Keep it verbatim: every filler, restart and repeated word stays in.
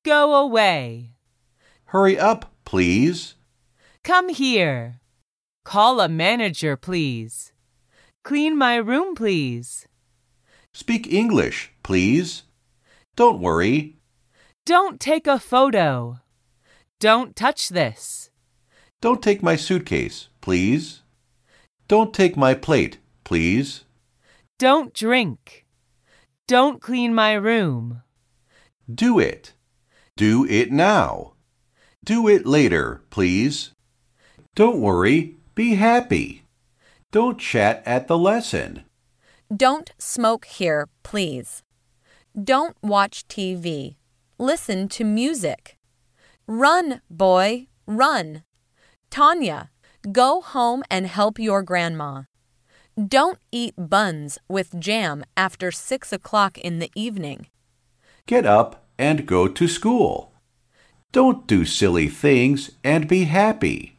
go away. Hurry up, please. Come here. Call a manager, please. Clean my room, please. Speak English, please. Don't worry. Don't take a photo. Don't touch this. Don't take my suitcase, please. Don't take my plate, please. Don't drink. Don't clean my room. Do it. Do it now. Do it later, please. Don't worry. Be happy. Don't chat at the lesson. Don't smoke here, please. Don't watch T V. Listen to music. Run, boy, run. Tanya, go home and help your grandma. Don't eat buns with jam after six o'clock in the evening. Get up and go to school. Don't do silly things and be happy.